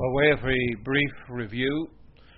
By way of a brief review,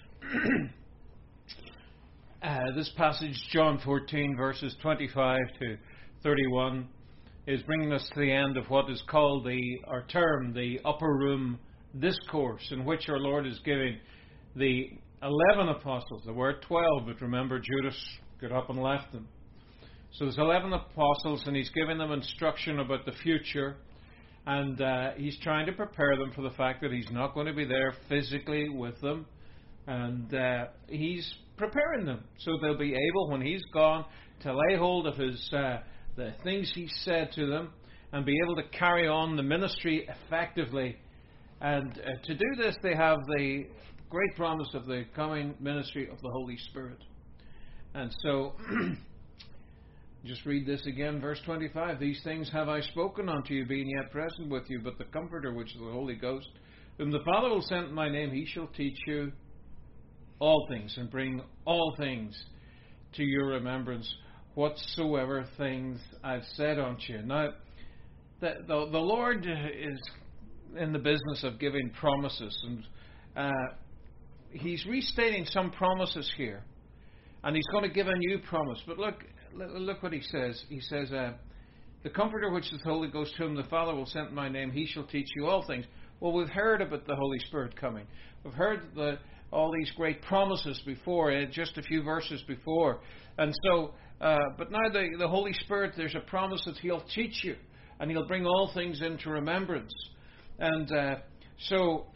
this passage, John 14, verses 25 to 31, is bringing us to the end of what is called the upper room discourse, in which our Lord is giving the 11 apostles. There were 12, but remember, Judas got up and left them. So there's 11 apostles, and he's giving them instruction about the future. And he's trying to prepare them for the fact that he's not going to be there physically with them. And he's preparing them so they'll be able, when he's gone, to lay hold of the things he said to them and be able to carry on the ministry effectively. And to do this, they have the great promise of the coming ministry of the Holy Spirit. And so just read this again, verse 25. These things have I spoken unto you, being yet present with you, but the Comforter, which is the Holy Ghost, whom the Father will send in my name, he shall teach you all things, and bring all things to your remembrance, whatsoever things I've said unto you. Now, the Lord is in the business of giving promises, and he's restating some promises here, and he's going to give a new promise. But look what he says. He says, the Comforter, which is the Holy Ghost, whom the Father will send in my name, he shall teach you all things. Well, we've heard about the Holy Spirit coming. We've heard all these great promises before, just a few verses before. And so, but now the Holy Spirit, there's a promise that he'll teach you, and he'll bring all things into remembrance. And so,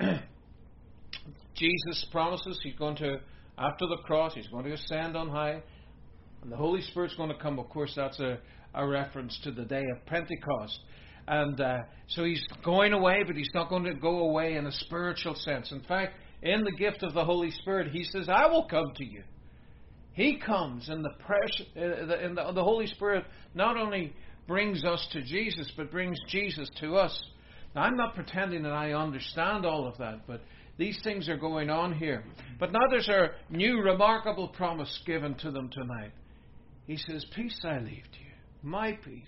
Jesus promises he's going to, after the cross, he's going to ascend on high, and the Holy Spirit's going to come. Of course, that's a reference to the day of Pentecost. And so he's going away, but he's not going to go away in a spiritual sense. In fact, in the gift of the Holy Spirit, he says, I will come to you. He comes in the Holy Spirit not only brings us to Jesus, but brings Jesus to us. Now, I'm not pretending that I understand all of that, but these things are going on here. But now there's a new remarkable promise given to them tonight. He says, peace I leave to you, my peace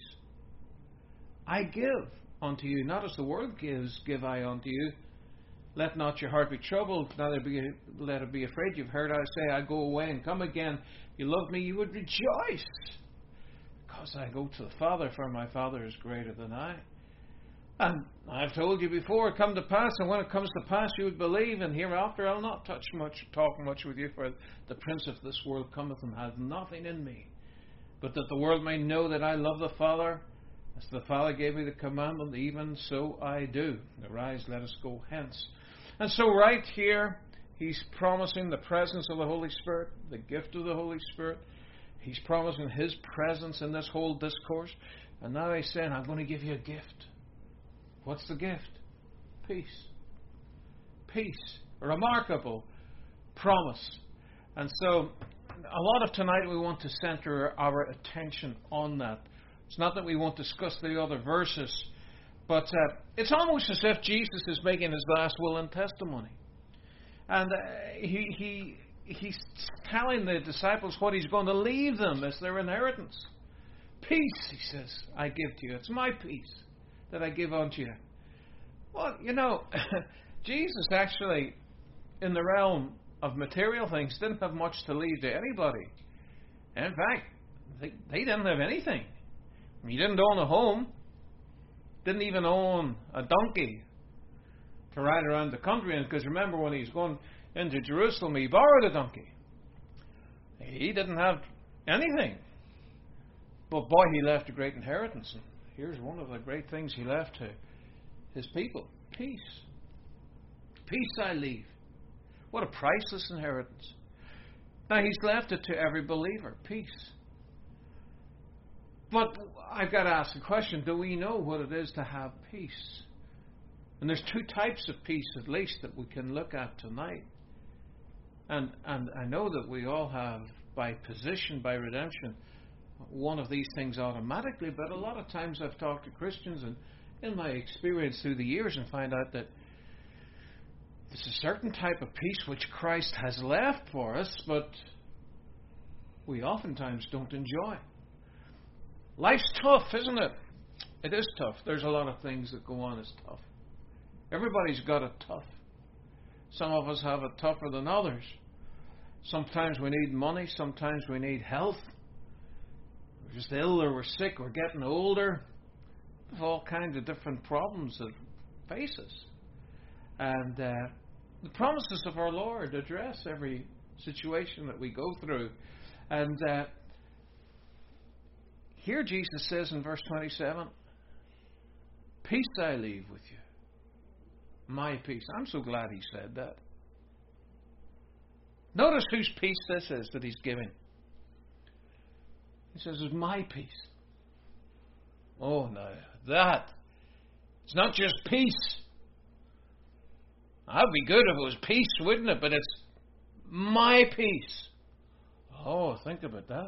I give unto you, not as the world gives, give I unto you. Let not your heart be troubled, neither let it be afraid. You've heard I say, I go away and come again. If you love me, you would rejoice, because I go to the Father, for my Father is greater than I. And I've told you before, it come to pass, and when it comes to pass, you would believe, and hereafter I'll not talk much with you, for the prince of this world cometh and hath nothing in me, but that the world may know that I love the Father, as the Father gave me the commandment, even so I do. Arise, let us go hence. And so right here, he's promising the presence of the Holy Spirit, the gift of the Holy Spirit. He's promising his presence in this whole discourse. And now he's saying, I'm going to give you a gift. What's the gift? Peace. Peace. A remarkable promise. And so, a lot of tonight we want to center our attention on that. It's not that we won't discuss the other verses, but it's almost as if Jesus is making his last will and testimony. And he's telling the disciples what he's going to leave them as their inheritance. Peace, he says, I give to you. It's my peace that I give unto you. Well, Jesus actually, in the realm of material things, didn't have much to leave to anybody. And in fact, they didn't have anything. He didn't own a home, didn't even own a donkey to ride around the country in, because remember, when he's going into Jerusalem, he borrowed a donkey. He didn't have anything. But boy, he left a great inheritance. And here's one of the great things he left to his people. Peace. Peace I leave. What a priceless inheritance. Now, he's left it to every believer. Peace. But I've got to ask the question, do we know what it is to have peace? And there's two types of peace, at least, that we can look at tonight. And I know that we all have, by position, by redemption, one of these things automatically, but a lot of times I've talked to Christians, and in my experience through the years, and find out that there's a certain type of peace which Christ has left for us, but we oftentimes don't enjoy. Life's tough, isn't it? It is tough. There's a lot of things that go on as tough. Everybody's got it tough. Some of us have it tougher than others. Sometimes we need money. Sometimes we need health. We're just ill or we're sick. We're getting older. There's all kinds of different problems that face us. And the promises of our Lord address every situation that we go through. And here Jesus says in verse 27, peace I leave with you. My peace. I'm so glad he said that. Notice whose peace this is that he's giving. He says, it's my peace. Oh, no. That. It's not just peace. That'd be good if it was peace, wouldn't it? But it's my peace. Oh, think about that.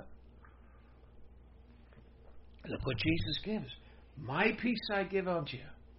Look what Jesus gives. My peace I give unto you.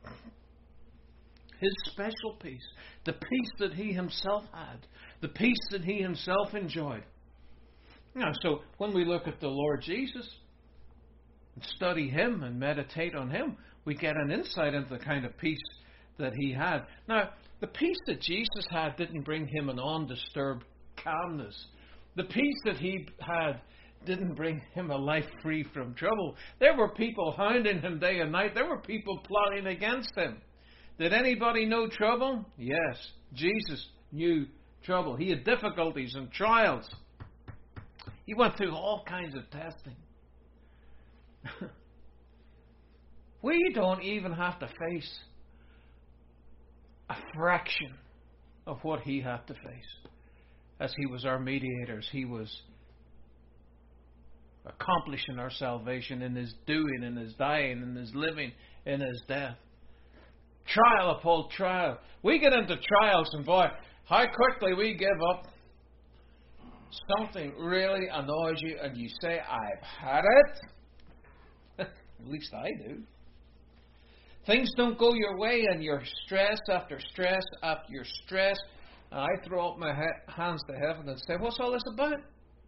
His special peace. The peace that he himself had. The peace that he himself enjoyed. Now, so when we look at the Lord Jesus and study him and meditate on him, we get an insight into the kind of peace that he had. Now, the peace that Jesus had didn't bring him an undisturbed calmness. The peace that he had didn't bring him a life free from trouble. There were people hounding him day and night. There were people plotting against him. Did anybody know trouble? Yes, Jesus knew trouble. He had difficulties and trials. He went through all kinds of testing. We don't even have to face a fraction of what he had to face. As he was our mediator, he was accomplishing our salvation in his doing, in his dying, in his living, in his death. Trial upon trial. We get into trials and boy, how quickly we give up. Something really annoys you and you say, I've had it. At least I do. Things don't go your way and you're stress after stress after your stress. And I throw up my hands to heaven and say, what's all this about?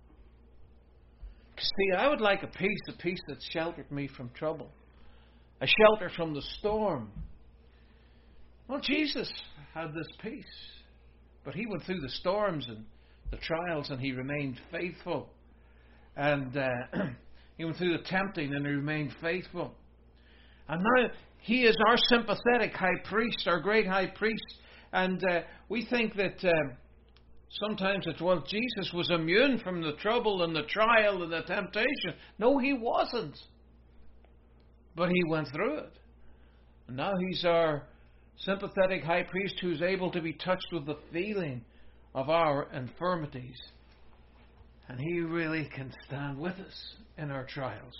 See, I would like a peace that sheltered me from trouble. A shelter from the storm. Well, Jesus had this peace. But he went through the storms and the trials and he remained faithful. And he went through the tempting and he remained faithful. And now he is our sympathetic high priest, our great high priest. And we think that sometimes it's, well, Jesus was immune from the trouble and the trial and the temptation. No, he wasn't. But he went through it. And now he's our sympathetic high priest who's able to be touched with the feeling of our infirmities. And he really can stand with us in our trials.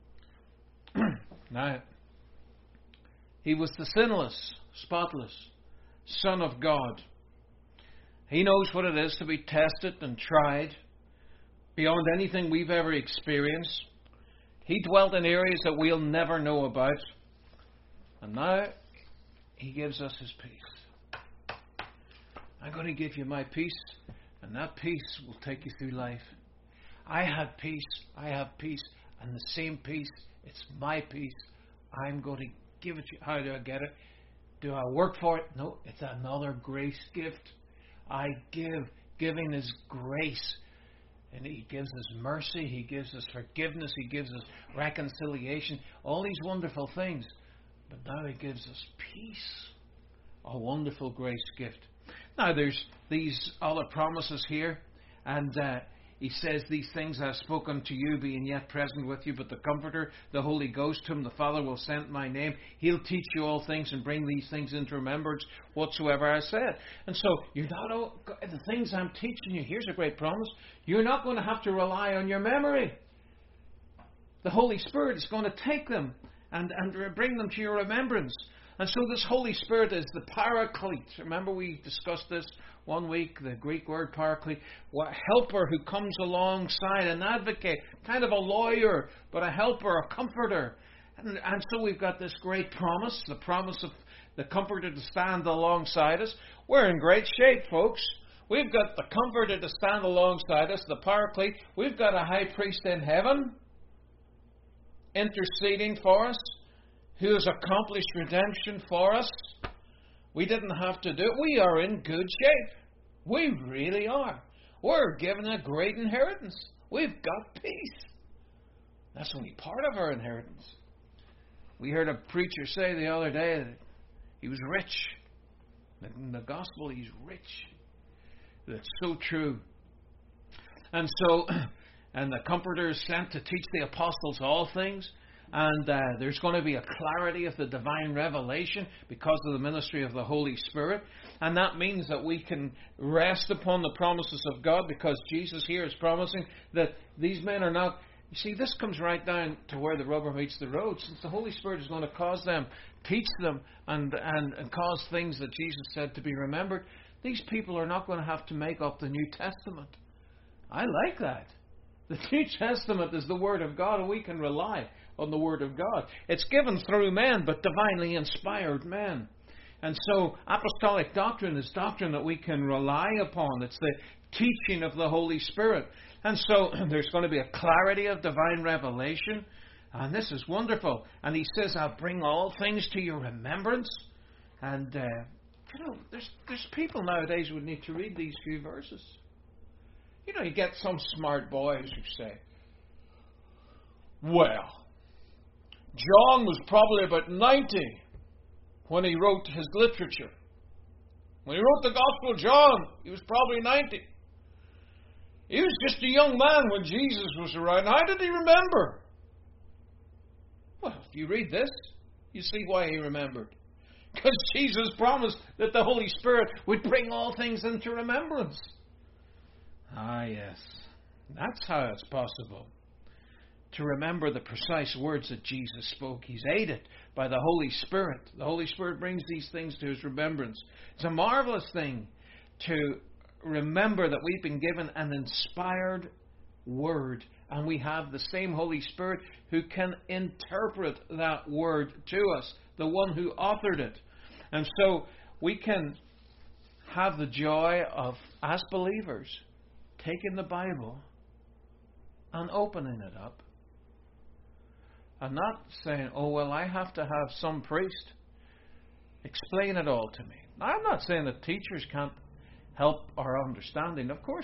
Now, he was the sinless, spotless Son of God. He knows what it is to be tested and tried beyond anything we've ever experienced. He dwelt in areas that we'll never know about. And now he gives us his peace. I'm going to give you my peace, and that peace will take you through life. I have peace, and the same peace, it's my peace. I'm going to give it to you. How do I get it? Do I work for it? No, it's another grace gift. I give. Giving is grace. And he gives us mercy. He gives us forgiveness. He gives us reconciliation. All these wonderful things. But now he gives us peace. A wonderful grace gift. Now there's these other promises here. And he says, these things I have spoken to you, being yet present with you, but the Comforter, the Holy Ghost, whom the Father will send in my name, he'll teach you all things and bring these things into remembrance whatsoever I said. And so, you're not the things I'm teaching you, here's a great promise, you're not going to have to rely on your memory. The Holy Spirit is going to take them and bring them to your remembrance. And so this Holy Spirit is the Paraclete. Remember we discussed this one week, the Greek word Paraclete. A helper who comes alongside, an advocate, kind of a lawyer, but a helper, a comforter. And so we've got this great promise, the promise of the Comforter to stand alongside us. We're in great shape, folks. We've got the Comforter to stand alongside us, the Paraclete. We've got a high priest in heaven interceding for us, who has accomplished redemption for us. We didn't have to do it. We are in good shape. We really are. We're given a great inheritance. We've got peace. That's only part of our inheritance. We heard a preacher say the other day that he was rich. In the gospel, he's rich. That's so true. And so, and the Comforter is sent to teach the apostles all things. And there's going to be a clarity of the divine revelation because of the ministry of the Holy Spirit. And that means that we can rest upon the promises of God, because Jesus here is promising that these men are not... You see, this comes right down to where the rubber meets the road. Since the Holy Spirit is going to cause them, teach them, and cause things that Jesus said to be remembered, these people are not going to have to make up the New Testament. I like that. The New Testament is the Word of God, and we can rely on the Word of God. It's given through men, but divinely inspired men. And so apostolic doctrine is doctrine that we can rely upon. It's the teaching of the Holy Spirit. And so there's going to be a clarity of divine revelation. And this is wonderful. And he says, I'll bring all things to your remembrance. And, there's people nowadays who would need to read these few verses. You get some smart boys who say, well, John was probably about 90 when he wrote his literature. When he wrote the Gospel of John, he was probably 90. He was just a young man when Jesus was around. How did he remember? Well, if you read this, you see why he remembered. Because Jesus promised that the Holy Spirit would bring all things into remembrance. Ah, yes. That's how it's possible to remember the precise words that Jesus spoke. He's aided by the Holy Spirit. The Holy Spirit brings these things to his remembrance. It's a marvelous thing to remember that we've been given an inspired word, and we have the same Holy Spirit who can interpret that word to us, the one who authored it. And so we can have the joy of, as believers, taking the Bible and opening it up and not saying, oh, well, I have to have some priest explain it all to me. Now, I'm not saying that teachers can't help our understanding. Of course,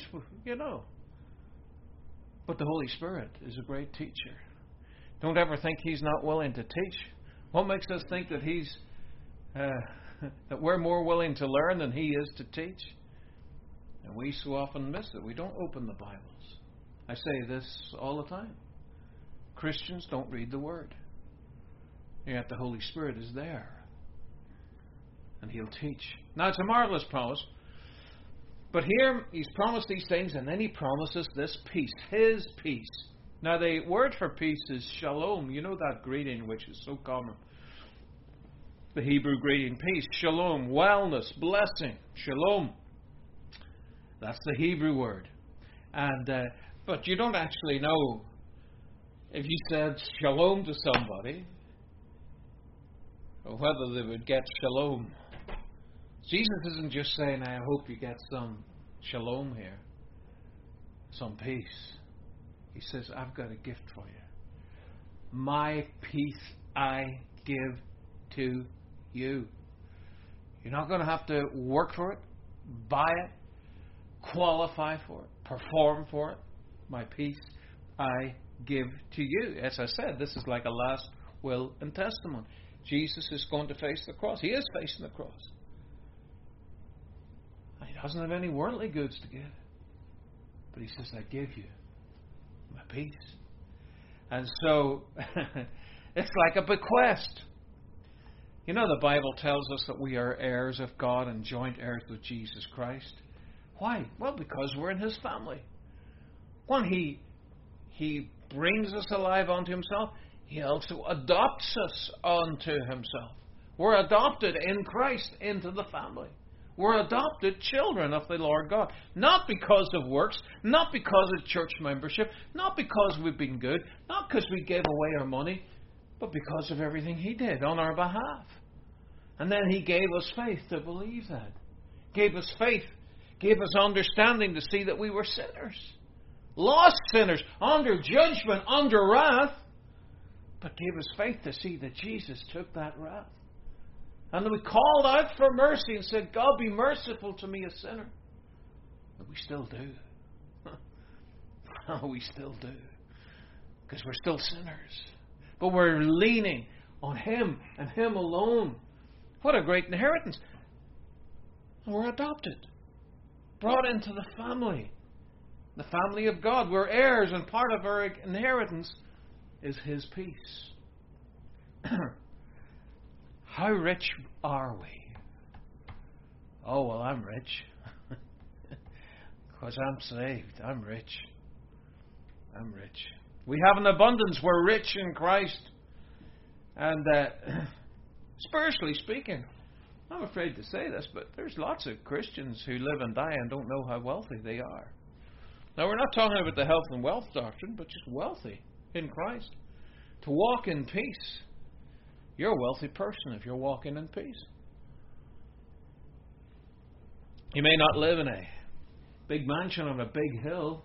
But the Holy Spirit is a great teacher. Don't ever think he's not willing to teach. What makes us think that he's that we're more willing to learn than he is to teach? And we so often miss it. We don't open the Bibles. I say this all the time. Christians don't read the Word. Yet the Holy Spirit is there. And he'll teach. Now, it's a marvelous promise. But here, he's promised these things, and then he promises this peace. His peace. Now, the word for peace is shalom. You know that greeting which is so common. The Hebrew greeting, peace, shalom, wellness, blessing, shalom. That's the Hebrew word. And but you don't actually know if you said shalom to somebody or whether they would get shalom. Jesus isn't just saying, I hope you get some shalom here, some peace. He says, I've got a gift for you. My peace I give to you. You're not going to have to work for it, buy it, qualify for it, perform for it. My peace I give to you. As I said, this is like a last will and testament. Jesus is going to face the cross. He is facing the cross. He doesn't have any worldly goods to give. But he says, I give you my peace. And so, it's like a bequest. You know, the Bible tells us that we are heirs of God and joint heirs with Jesus Christ. Why? Well, because we're in his family. When he brings us alive unto himself, he also adopts us unto himself. We're adopted in Christ into the family. We're adopted children of the Lord God. Not because of works, not because of church membership, not because we've been good, not because we gave away our money, but because of everything he did on our behalf. And then he gave us faith to believe that. Gave us faith. Gave us understanding to see that we were sinners. Lost sinners, under judgment, under wrath. But gave us faith to see that Jesus took that wrath And we called out for mercy and said, God, be merciful to me, a sinner. But we still do. Oh, we still do. Because we're still sinners. But we're leaning on Him and Him alone. What a great inheritance. And we're adopted. Brought into the family. The family of God. We're heirs, and part of our inheritance is His peace. How rich are we? Oh, well, I'm rich. Because I'm saved. I'm rich. I'm rich. We have an abundance. We're rich in Christ. And spiritually speaking, I'm afraid to say this, but there's lots of Christians who live and die and don't know how wealthy they are. Now, we're not talking about the health and wealth doctrine, but just wealthy in Christ. To walk in peace. You're a wealthy person if you're walking in peace. You may not live in a big mansion on a big hill.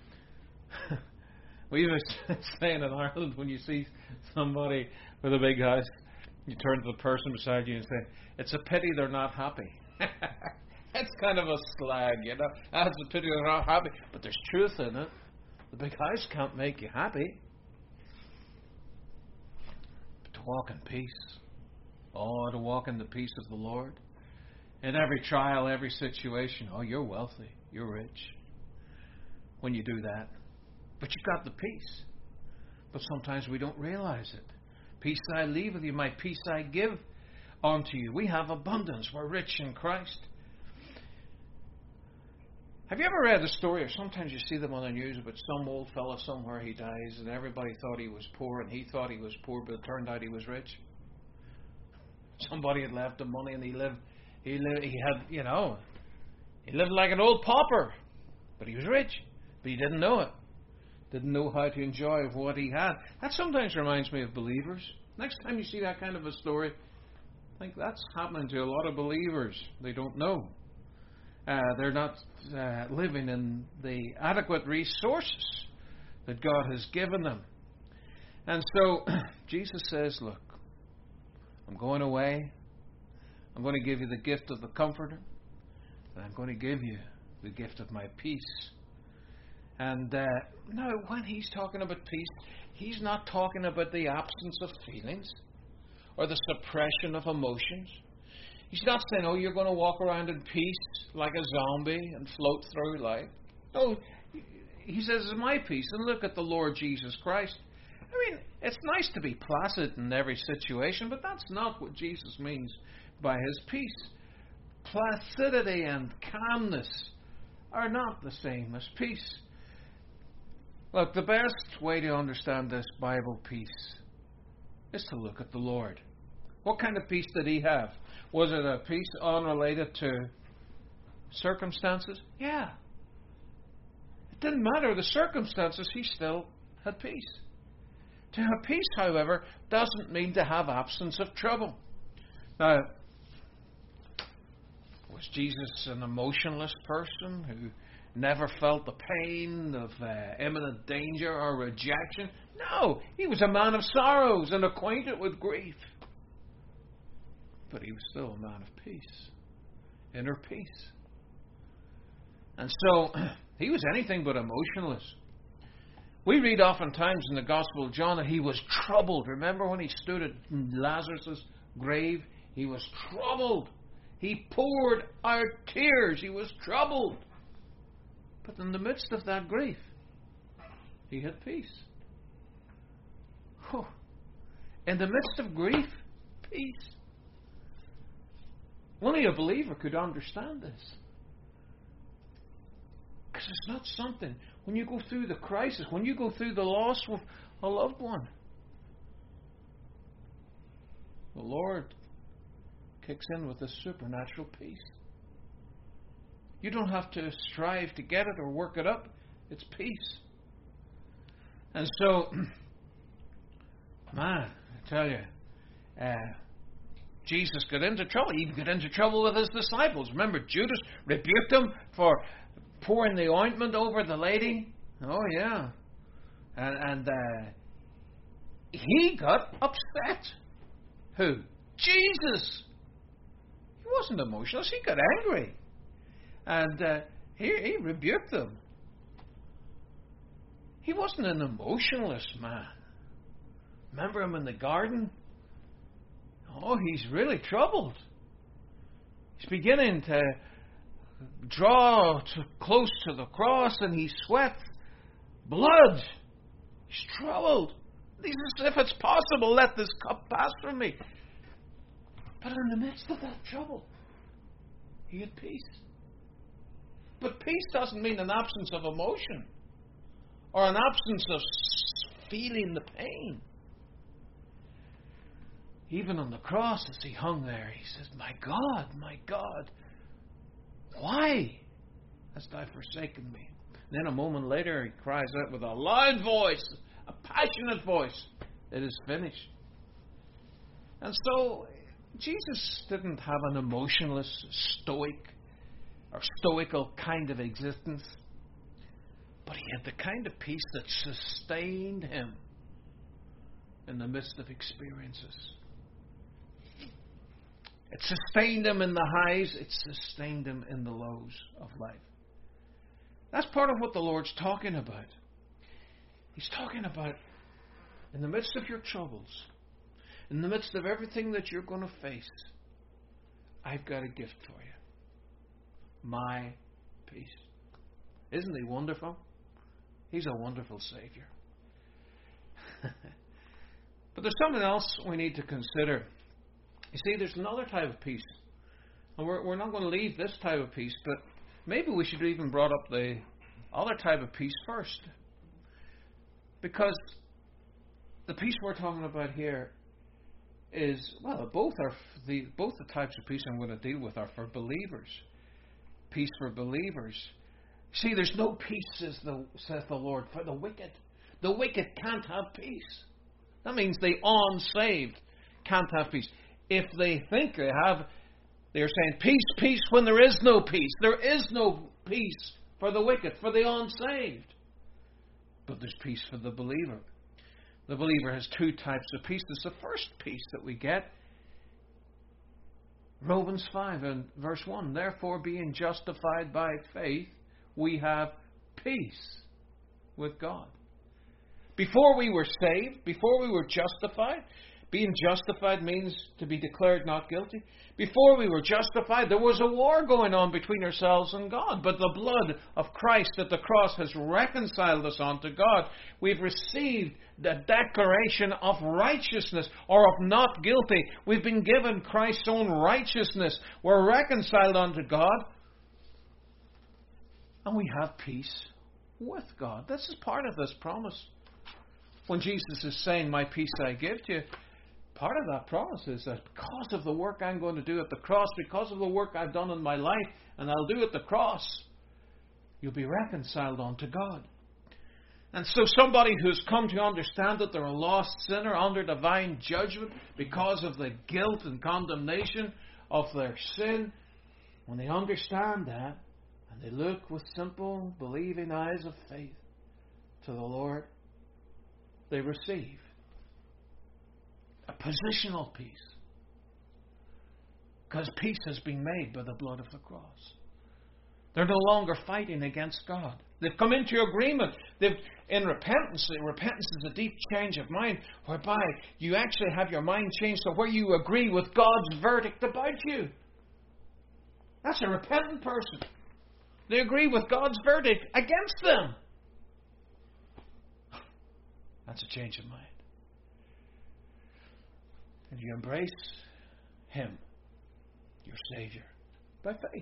We were saying in Ireland, when you see somebody with a big house, you turn to the person beside you and say, it's a pity they're not happy. That's kind of a slag, you know. That's a pity they're not happy. But there's truth in it. The big house can't make you happy. But to walk in peace. Oh, to walk in the peace of the Lord. In every trial, every situation. Oh, you're wealthy. You're rich. When you do that. But you've got the peace. But sometimes we don't realize it. Peace I leave with you, my peace I give unto you. We have abundance. We're rich in Christ. Have you ever read a story, or sometimes you see them on the news, about some old fella somewhere, he dies, and everybody thought he was poor, and he thought he was poor, but it turned out he was rich? Somebody had left him money, and he lived like an old pauper. But he was rich. But he didn't know it. Didn't know how to enjoy what he had. That sometimes reminds me of believers. Next time you see that kind of a story, I think that's happening to a lot of believers. They don't know. They're not living in the adequate resources that God has given them. And so Jesus says, look, I'm going away. I'm going to give you the gift of the Comforter. And I'm going to give you the gift of my peace. And now, when he's talking about peace, he's not talking about the absence of feelings or the suppression of emotions. He's not saying, oh, you're going to walk around in peace like a zombie and float through life. No, he says, it's my peace. And look at the Lord Jesus Christ. I mean, it's nice to be placid in every situation, but that's not what Jesus means by His peace. Placidity and calmness are not the same as peace. Look, the best way to understand this Bible peace is to look at the Lord. What kind of peace did He have? Was it a peace unrelated to circumstances? Yeah. It didn't matter the circumstances, He still had peace. To have peace, however, doesn't mean to have absence of trouble. Now, was Jesus an emotionless person who never felt the pain of imminent danger or rejection? No, He was a man of sorrows and acquainted with grief. But He was still a man of peace, inner peace. And so, He was anything but emotionless. We read oftentimes in the Gospel of John that He was troubled. Remember when He stood at Lazarus' grave? He was troubled. He poured out tears. He was troubled. But in the midst of that grief, He had peace. Oh. In the midst of grief, peace. Only a believer could understand this. Because it's not something, when you go through the crisis, when you go through the loss of a loved one, the Lord kicks in with a supernatural peace. You don't have to strive to get it or work it up. It's peace. And so, man, I tell you, Jesus got into trouble. He even got into trouble with His disciples. Remember, Judas rebuked Him for pouring the ointment over the lady. Oh, yeah. And he got upset. Who? Jesus. wasn't emotionless. He got angry. And he rebuked them. He wasn't an emotionless man. Remember him in the garden? Oh, he's really troubled. He's beginning to draw close to the cross, and he sweats blood. He's troubled. He says, if it's possible, let this cup pass from me. But in the midst of that trouble, he had peace. But peace doesn't mean an absence of emotion or an absence of feeling the pain. Even on the cross, as he hung there, he says, my God, why hast thou forsaken me? And then a moment later, he cries out with a loud voice, a passionate voice, it is finished. And so, Jesus didn't have an emotionless, stoical kind of existence. But he had the kind of peace that sustained him in the midst of experiences. It sustained him in the highs. It sustained him in the lows of life. That's part of what the Lord's talking about. He's talking about in the midst of your troubles, in the midst of everything that you're going to face, I've got a gift for you. My peace. Isn't he wonderful? He's a wonderful Savior. But there's something else we need to consider. You see, there's another type of peace. And we're not going to leave this type of peace, but maybe we should have even brought up the other type of peace first. Because the peace we're talking about here is, well, both the types of peace I'm going to deal with are for believers. Peace for believers. See, there's no peace, says the Lord, for the wicked. The wicked can't have peace. That means the unsaved can't have peace. If they think they have, they're saying, peace, peace, when there is no peace. There is no peace for the wicked, for the unsaved. But there's peace for the believer. The believer has two types of peace. There's the first peace that we get. Romans 5 and verse 1. Therefore, being justified by faith, we have peace with God. Before we were saved, before we were justified, being justified means to be declared not guilty. Before we were justified, there was a war going on between ourselves and God. But the blood of Christ at the cross has reconciled us unto God. We've received the declaration of righteousness or of not guilty. We've been given Christ's own righteousness. We're reconciled unto God. And we have peace with God. This is part of this promise. When Jesus is saying, my peace I give to you, part of that promise is that because of the work I'm going to do at the cross, because of the work I've done in my life, and I'll do at the cross, you'll be reconciled unto God. And so somebody who's come to understand that they're a lost sinner under divine judgment because of the guilt and condemnation of their sin, when they understand that, and they look with simple, believing eyes of faith to the Lord, they receive a positional peace. Because peace has been made by the blood of the cross. They're no longer fighting against God. They've come into agreement. In repentance is a deep change of mind, whereby you actually have your mind changed to where you agree with God's verdict about you. That's a repentant person. They agree with God's verdict against them. That's a change of mind. And you embrace Him, your Savior, by faith.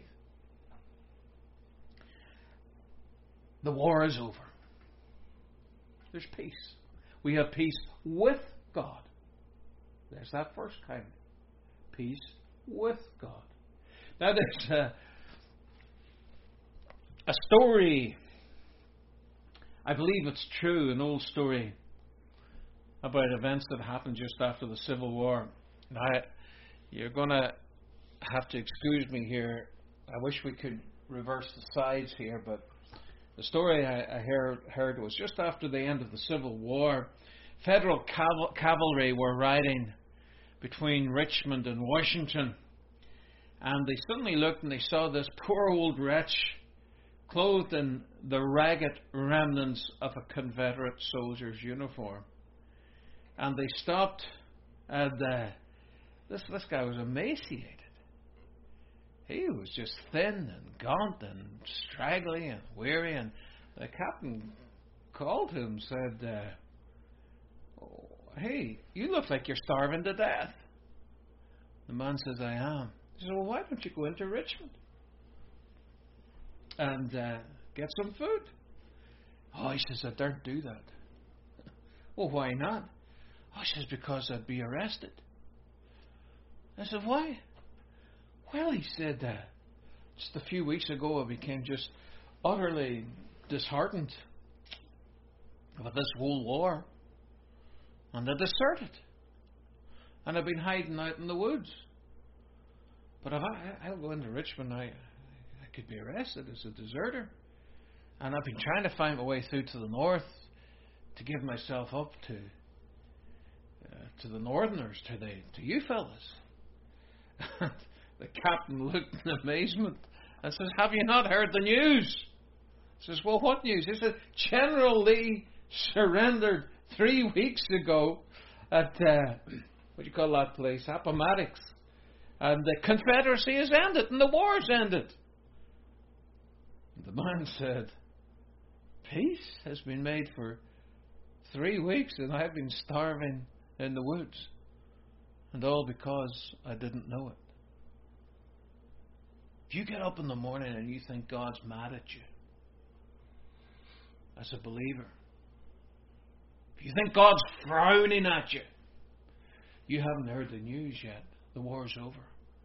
The war is over. There's peace. We have peace with God. There's that first kind. Peace with God. Now there's a story, I believe it's true, an old story about events that happened just after the Civil War. Now, you're going to have to excuse me here. I wish we could reverse the sides here, but the story I heard was just after the end of the Civil War. Federal cavalry were riding between Richmond and Washington, And they suddenly looked and they saw this poor old wretch clothed in the ragged remnants of a Confederate soldier's uniform. And they stopped, and this guy was emaciated. He was just thin and gaunt and straggly and weary. And the captain called him and said, "Oh, hey, you look like you're starving to death." The man says, "I am." He says, "Well, why don't you go into Richmond and get some food?" "Oh," he says, "I daren't do that." "Well, why not?" "Oh," he says, "because I'd be arrested." I said, "Why?" "Well," he said, "just a few weeks ago I became just utterly disheartened with this whole war. And I deserted. And I've been hiding out in the woods. But if I'll go into Richmond, I could be arrested as a deserter. And I've been trying to find my way through to the north to give myself up to the northerners, to you fellas." And the captain looked in amazement and says, "Have you not heard the news?" He says, "Well, what news?" He said, "General Lee surrendered 3 weeks ago at, what do you call that place? Appomattox. And the Confederacy has ended and the war's ended." The man said, "Peace has been made for 3 weeks and I've been starving in the woods. And all because I didn't know it." If you get up in the morning and you think God's mad at you, as a believer, if you think God's frowning at you, you haven't heard the news yet. The war's over.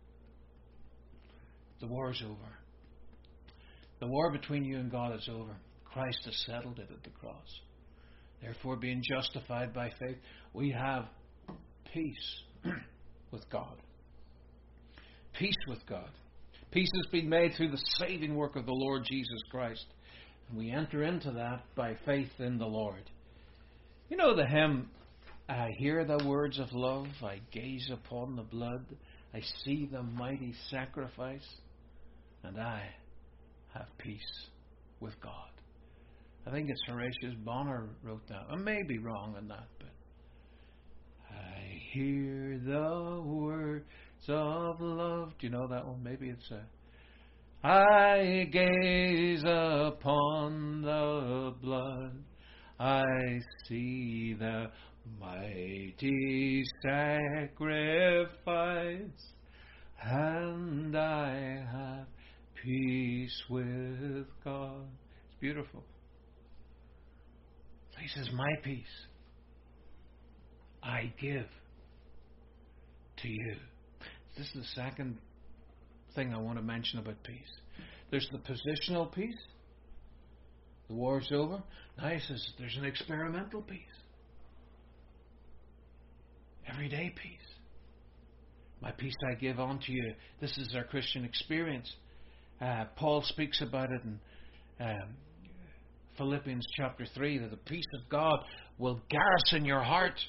The war's over. The war between you and God is over. Christ has settled it at the cross. Therefore, being justified by faith, we have peace with God. Peace with God. Peace has been made through the saving work of the Lord Jesus Christ. And we enter into that by faith in the Lord. You know the hymn, "I hear the words of love, I gaze upon the blood, I see the mighty sacrifice, and I have peace with God." I think it's Horatius Bonner wrote that. I may be wrong on that, but I hear the words of love. Do you know that one? Maybe it's I gaze upon the blood, I see the mighty sacrifice, and I have peace with God. It's beautiful. He says, "My peace I give to you." This is the second thing I want to mention about peace. There's the positional peace. The war's over. Now he says there's an experimental peace. Everyday peace. "My peace I give unto you." This is our Christian experience. Paul speaks about it in Philippians chapter 3, that the peace of God will garrison your heart.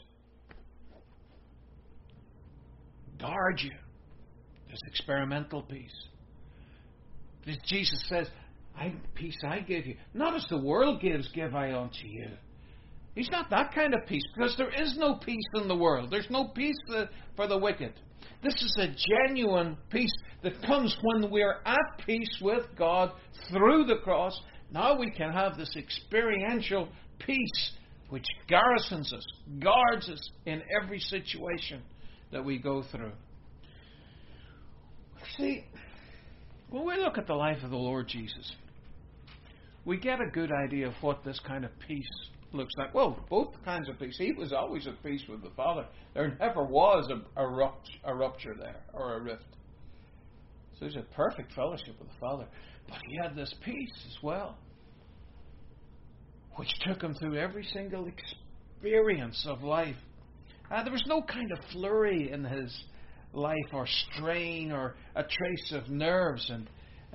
Guard you. There's experimental peace. Jesus says, "Peace I give you. Not as the world gives, give I unto you." He's not that kind of peace, because there is no peace in the world. There's no peace for the wicked. This is a genuine peace that comes when we are at peace with God through the cross. Now we can have this experiential peace which garrisons us, guards us in every situation that we go through. See, when we look at the life of the Lord Jesus, we get a good idea of what this kind of peace looks like. Well, both kinds of peace. He was always at peace with the Father. There never was a rupture there, or a rift. So he's a perfect fellowship with the Father. But he had this peace as well, which took him through every single experience of life. There was no kind of flurry in his life, or strain, or a trace of nerves. And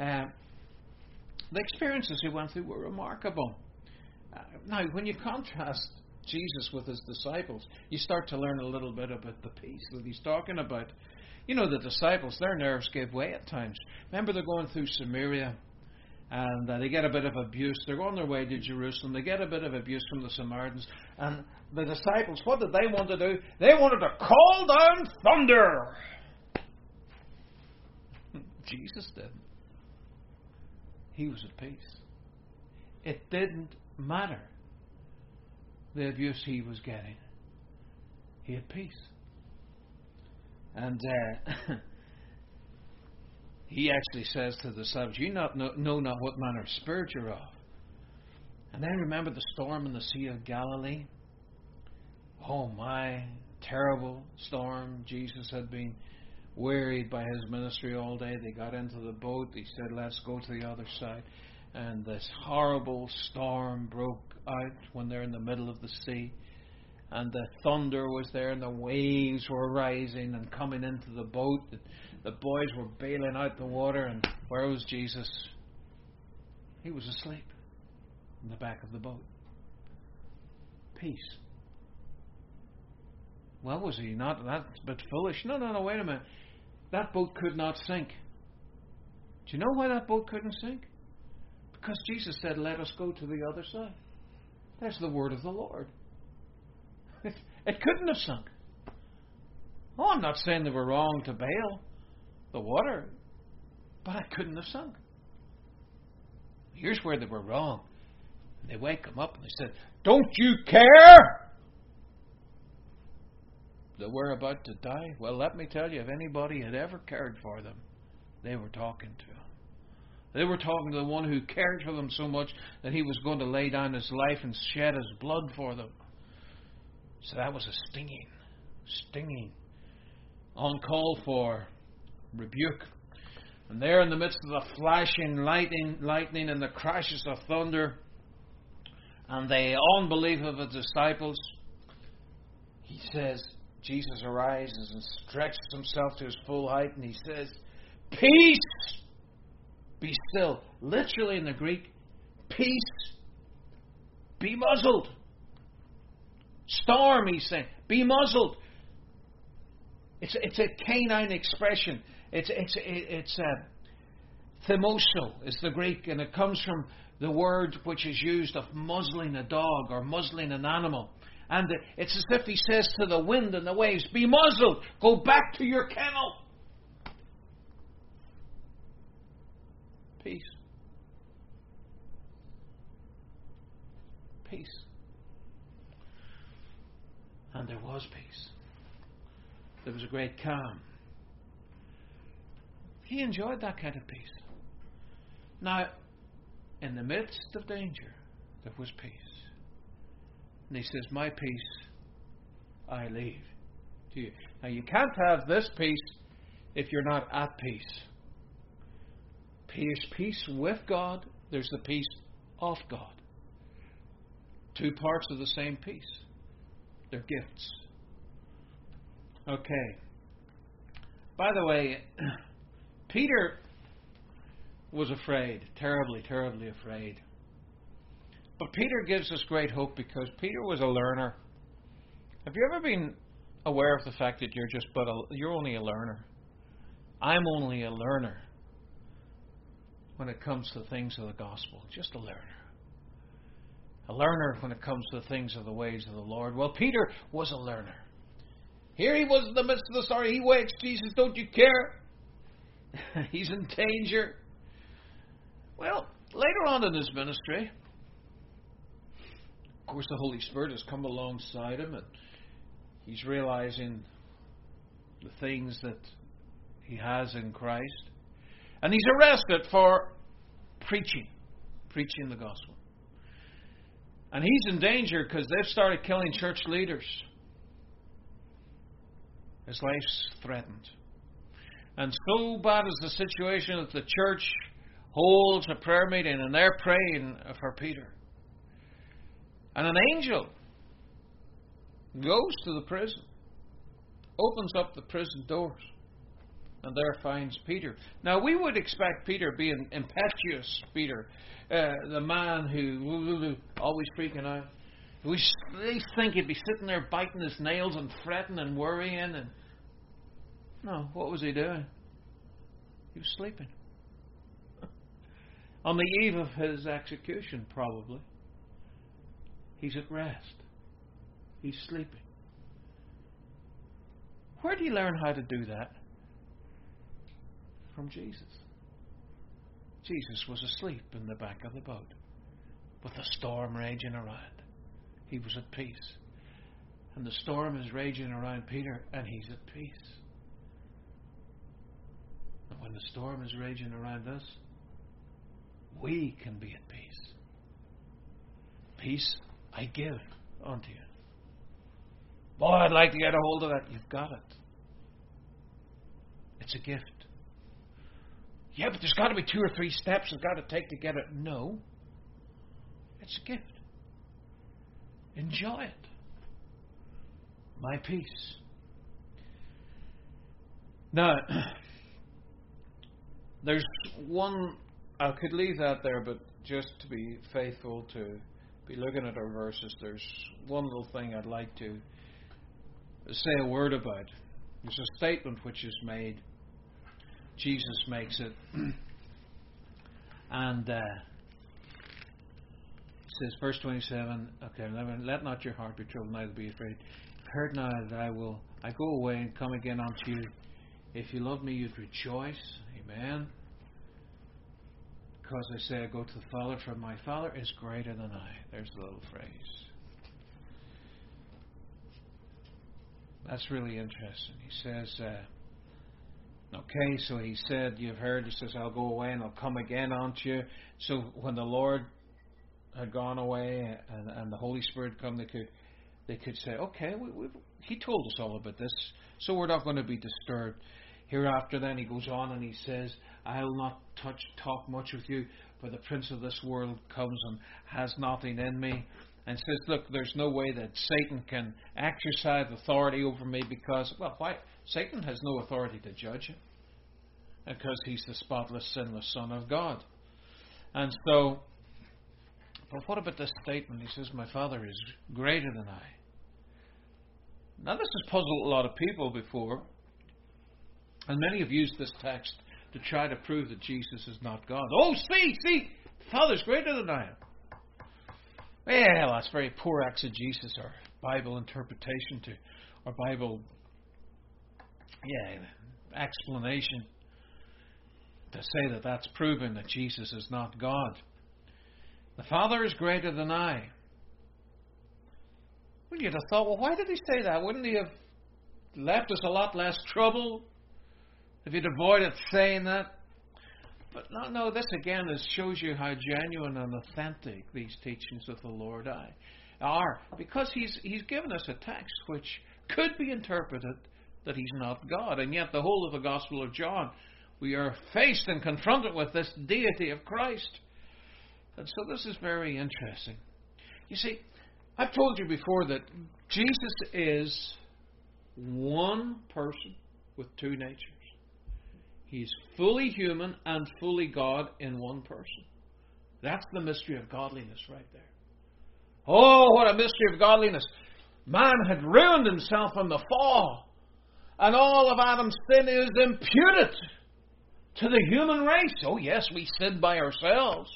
the experiences he went through were remarkable. Now, when you contrast Jesus with his disciples, you start to learn a little bit about the peace that he's talking about. You know, the disciples, their nerves gave way at times. Remember, they're going through Samaria, and they get a bit of abuse. They're on their way to Jerusalem. They get a bit of abuse from the Samaritans. And the disciples, what did they want to do? They wanted to call down thunder. Jesus didn't. He was at peace. It didn't matter the abuse he was getting. He had peace. And he actually says to the disciples, you know not what manner of spirit you're of. And then remember the storm in the Sea of Galilee? Oh my, terrible storm. Jesus had been wearied by his ministry all day. They got into the boat. He said, let's go to the other side. And this horrible storm broke out when they're in the middle of the sea. And the thunder was there, and the waves were rising and coming into the boat. The boys were bailing out the water, and where was Jesus? He was asleep in the back of the boat. Peace. Well, was he not? That's a bit foolish. No, wait a minute. That boat could not sink. Do you know why that boat couldn't sink? Because Jesus said, let us go to the other side. That's the word of the Lord. It couldn't have sunk. Oh, I'm not saying they were wrong to bail the water, but it couldn't have sunk. Here's where they were wrong. They wake him up and they said, don't you care that we're about to die? Well, let me tell you, if anybody had ever cared for them, they were talking to him. They were talking to the one who cared for them so much that he was going to lay down his life and shed his blood for them. So that was a stinging, uncalled for rebuke. And there in the midst of the flashing lightning and the crashes of thunder and the unbelief of the disciples, he says, Jesus arises and stretches himself to his full height and he says, peace, be still. Literally in the Greek, peace, be muzzled. Storm, he's saying, be muzzled. It's a canine expression. It's thymoso is the Greek, and it comes from the word which is used of muzzling a dog or muzzling an animal. And it's as if he says to the wind and the waves, be muzzled, go back to your kennel. Peace. Peace. And there was peace. There was a great calm. He enjoyed that kind of peace. Now, in the midst of danger, there was peace. And he says, my peace I leave to you. Now, you can't have this peace if you're not at peace. Peace with God, there's the peace of God. Two parts of the same peace. They're gifts. Okay. By the way, Peter was afraid, terribly, terribly afraid. But Peter gives us great hope because Peter was a learner. Have you ever been aware of the fact that you're only a learner? I'm only a learner when it comes to things of the gospel. Just a learner. A learner when it comes to things of the ways of the Lord. Well, Peter was a learner. Here he was in the midst of the story. He wakes Jesus, don't you care? He's in danger. Well, later on in his ministry, of course, the Holy Spirit has come alongside him and he's realizing the things that he has in Christ. And he's arrested for preaching the gospel. And he's in danger because they've started killing church leaders. His life's threatened. And so bad is the situation that the church holds a prayer meeting and they're praying for Peter. And an angel goes to the prison, opens up the prison doors, and there finds Peter. Now, we would expect Peter being impetuous, Peter, the man who always freaking out. We think he'd be sitting there biting his nails and fretting and worrying. No, what was he doing? He was sleeping. On the eve of his execution, probably. He's at rest. He's sleeping. Where did he learn how to do that? From Jesus. Jesus was asleep in the back of the boat with the storm raging around. He was at peace. And the storm is raging around Peter, and he's at peace. And when the storm is raging around us, we can be at peace. Peace I give unto you. Boy, I'd like to get a hold of that. You've got it. It's a gift. Yeah, but there's got to be 2 or 3 steps it's got to take to get it. No. It's a gift. Enjoy it. My peace. Now, there's one, I could leave that there, but just to be faithful to be looking at our verses, there's one little thing I'd like to say a word about. There's a statement which is made. Jesus makes it. And it says, verse 27, okay, let not your heart be troubled, neither be afraid. Heard now that I go away and come again unto you. If you love me, you'd rejoice. Amen. Because I say I go to the Father, for my Father is greater than I. There's the little phrase. That's really interesting. He says, okay, so he said, you've heard, he says, I'll go away and I'll come again unto you. So when the Lord had gone away and the Holy Spirit come, they could say, okay, he told us all about this, so we're not going to be disturbed. Hereafter then he goes on and he says, I'll not talk much with you, for the prince of this world comes and has nothing in me. And says, look, there's no way that Satan can exercise authority over me because, well, why? Satan has no authority to judge him. Because he's the spotless, sinless Son of God. And so, but what about this statement? He says, my Father is greater than I. Now this has puzzled a lot of people before. And many have used this text to try to prove that Jesus is not God. Oh, see, the Father's greater than I am. Well, that's very poor exegesis or Bible interpretation to, or Bible, explanation to say that that's proving that Jesus is not God. The Father is greater than I. Well, you'd have thought, well, why did he say that? Wouldn't he have left us a lot less trouble if he'd avoided saying that? But no, this again shows you how genuine and authentic these teachings of the Lord are. Because he's given us a text which could be interpreted that he's not God. And yet the whole of the Gospel of John, we are faced and confronted with this deity of Christ. And so this is very interesting. You see, I've told you before that Jesus is one person with 2 natures. He's fully human and fully God in one person. That's the mystery of godliness right there. Oh, what a mystery of godliness. Man had ruined himself in the fall. And all of Adam's sin is imputed to the human race. Oh yes, we sin by ourselves.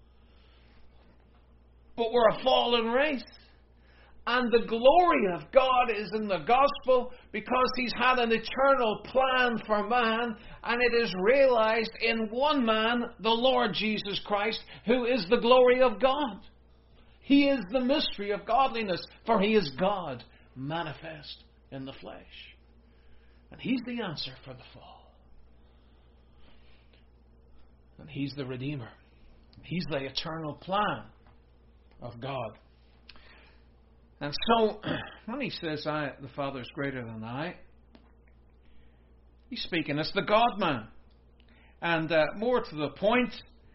But we're a fallen race. And the glory of God is in the gospel because he's had an eternal plan for man, and it is realized in one man, the Lord Jesus Christ, who is the glory of God. He is the mystery of godliness, for he is God manifest in the flesh. And he's the answer for the fall. And he's the Redeemer. He's the eternal plan of God. And so, when he says, the Father is greater than I, he's speaking as the God-man. And more to the point,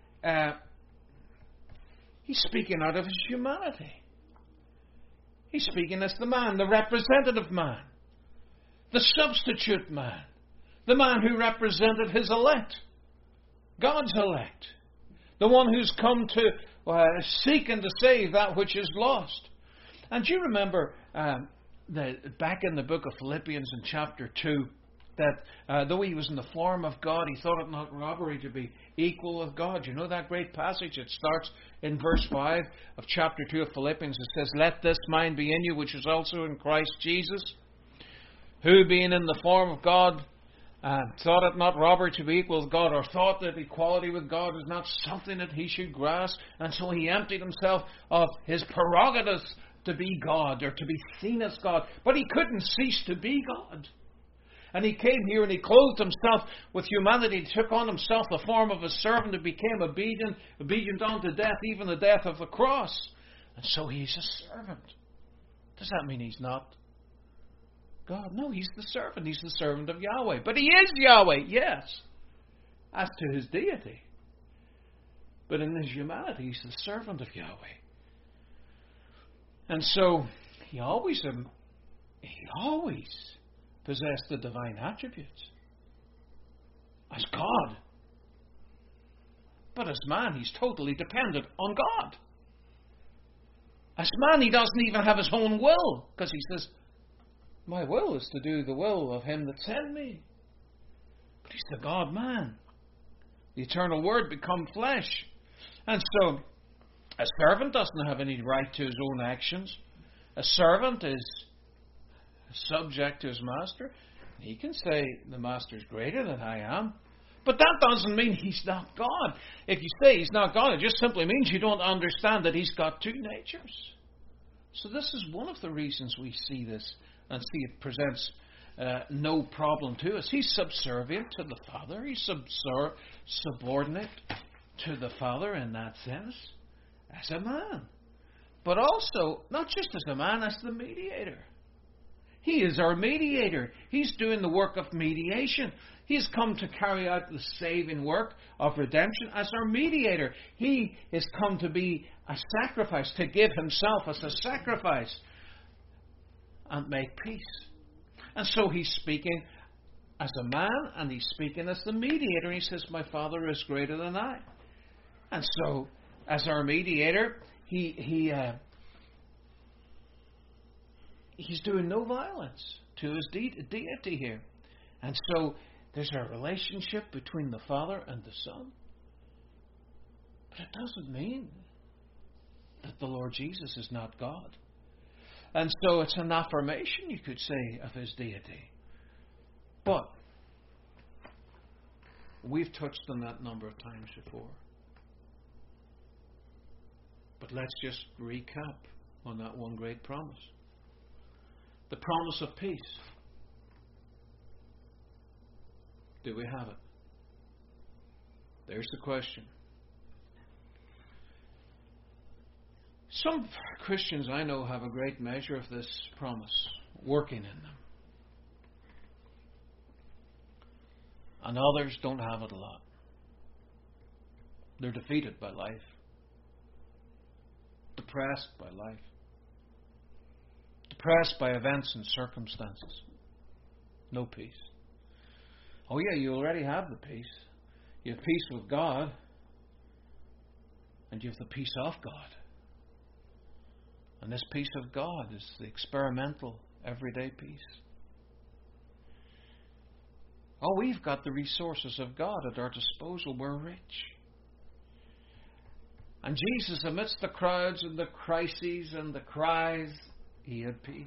he's speaking out of his humanity. He's speaking as the man, the representative man, the substitute man, the man who represented his elect, God's elect, the one who's come to seek and to save that which is lost. And do you remember back in the book of Philippians in chapter 2, that though he was in the form of God, he thought it not robbery to be equal with God. You know that great passage? It starts in verse 5 of chapter 2 of Philippians. It says, "Let this mind be in you, which is also in Christ Jesus, who being in the form of God, thought it not robbery to be equal with God," or thought that equality with God was not something that he should grasp, and so he emptied himself of his prerogatives to be God, or to be seen as God. But he couldn't cease to be God. And he came here and he clothed himself with humanity. He took on himself the form of a servant and became obedient unto death, even the death of the cross. And so he's a servant. Does that mean he's not God? No, he's the servant. He's the servant of Yahweh. But he is Yahweh, yes, as to his deity. But in his humanity, he's the servant of Yahweh. And so he always possessed the divine attributes as God. But as man, he's totally dependent on God. As man, he doesn't even have his own will, because he says, "My will is to do the will of him that sent me." But he's the God-man. The eternal Word become flesh. And so, a servant doesn't have any right to his own actions. A servant is subject to his master. He can say, "The master's greater than I am." But that doesn't mean he's not God. If you say he's not God, it just simply means you don't understand that he's got two natures. So this is one of the reasons we see this and see it presents no problem to us. He's subservient to the Father. He's subordinate to the Father in that sense, as a man. But also, not just as a man, as the mediator. He is our mediator. He's doing the work of mediation. He's come to carry out the saving work of redemption as our mediator. He is come to be a sacrifice, to give himself as a sacrifice and make peace. And so he's speaking as a man, and he's speaking as the mediator. He says, "My Father is greater than I." And so, as our mediator, he's doing no violence to his deity here. And so there's a relationship between the Father and the Son. But it doesn't mean that the Lord Jesus is not God. And so it's an affirmation, you could say, of his deity. But we've touched on that number of times before. But let's just recap on that one great promise. The promise of peace. Do we have it? There's the question. Some Christians I know have a great measure of this promise working in them. And others don't have it a lot. They're defeated by life. Depressed by life. Depressed by events and circumstances. No peace. Oh yeah, you already have the peace. You have peace with God. And you have the peace of God. And this peace of God is the experimental, everyday peace. Oh, we've got the resources of God at our disposal. We're rich. And Jesus, amidst the crowds and the crises and the cries, he had peace.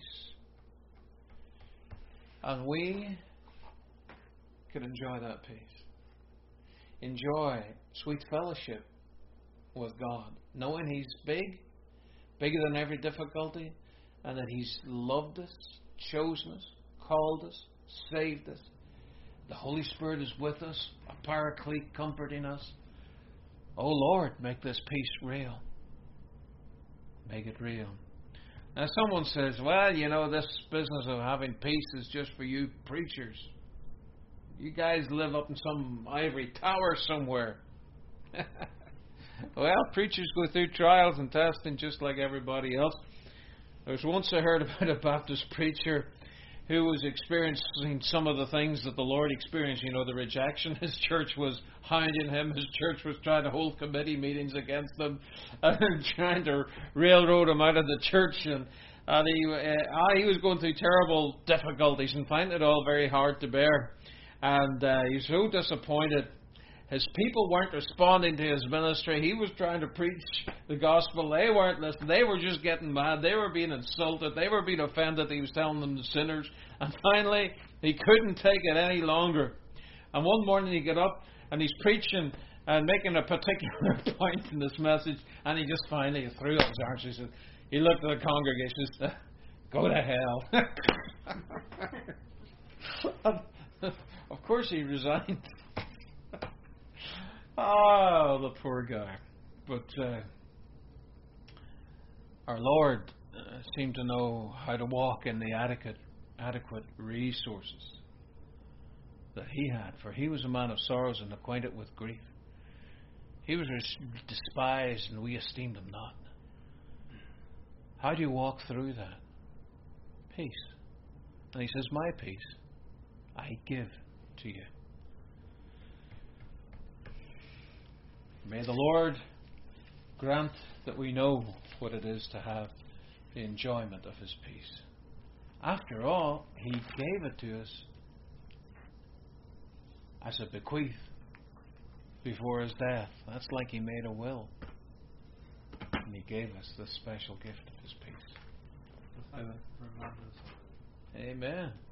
And we could enjoy that peace. Enjoy sweet fellowship with God, knowing he's bigger than every difficulty, and that he's loved us, chosen us, called us, saved us. The Holy Spirit is with us, a paraclete comforting us. Oh Lord, make this peace real. Make it real. Now someone says, well, you know, this business of having peace is just for you preachers. You guys live up in some ivory tower somewhere. Well, preachers go through trials and testing just like everybody else. There was once I heard about a Baptist preacher who was experiencing some of the things that the Lord experienced. You know, the rejection. His church was hounding him. His church was trying to hold committee meetings against him and trying to railroad him out of the church. And he was going through terrible difficulties and finding it all very hard to bear. And he was so disappointed. His people weren't responding to his ministry. He was trying to preach the gospel. They weren't listening. They were just getting mad. They were being insulted. They were being offended. He was telling them the sinners. And finally, he couldn't take it any longer. And one morning he got up and he's preaching and making a particular point in this message. And he just finally threw up his arms. He looked at the congregation and said, "Go to hell." Of course he resigned. Oh, the poor guy. But our Lord seemed to know how to walk in the adequate resources that He had, for He was a man of sorrows and acquainted with grief. He was despised and we esteemed Him not. How do you walk through that? Peace. And He says, "My peace I give to you." May the Lord grant that we know what it is to have the enjoyment of His peace. After all, He gave it to us as a bequeath before His death. That's like He made a will. And He gave us this special gift of His peace. Amen.